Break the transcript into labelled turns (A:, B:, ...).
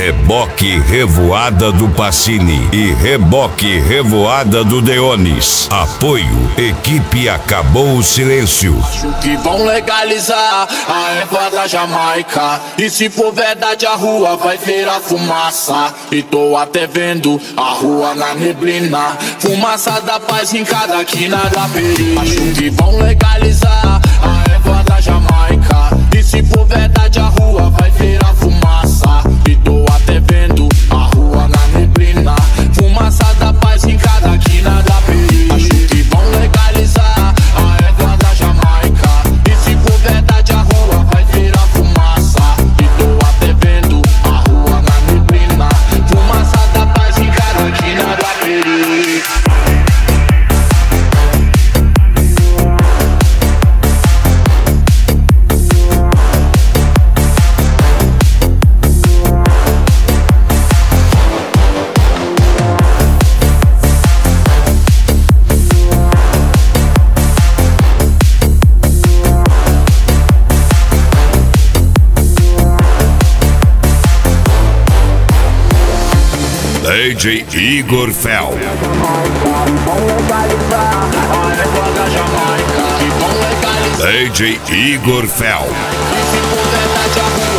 A: Reboque Revoada do Pacini e Reboque Revoada do Deones. Apoio, equipe Acabou o Silêncio.
B: Acho que vão legalizar a erva da Jamaica, e se for verdade a rua vai virar fumaça. E tô até vendo a rua na neblina, fumaça da paz em cada quina da periferia. Acho que vão legalizar a erva da Jamaica, e se for verdade a rua vai virar fumaça. E tô até vendo a rua na neblina, fumaça da paz em cada quina da periferia. Acho que vão legalizar a erva da Jamaica, e se for verdade a rua vai virar fumaça. E tô até vendo a rua na neblina, fumaça da paz em cada quina da periferia.
A: DJ Igor Fel. DJ Igor Fel.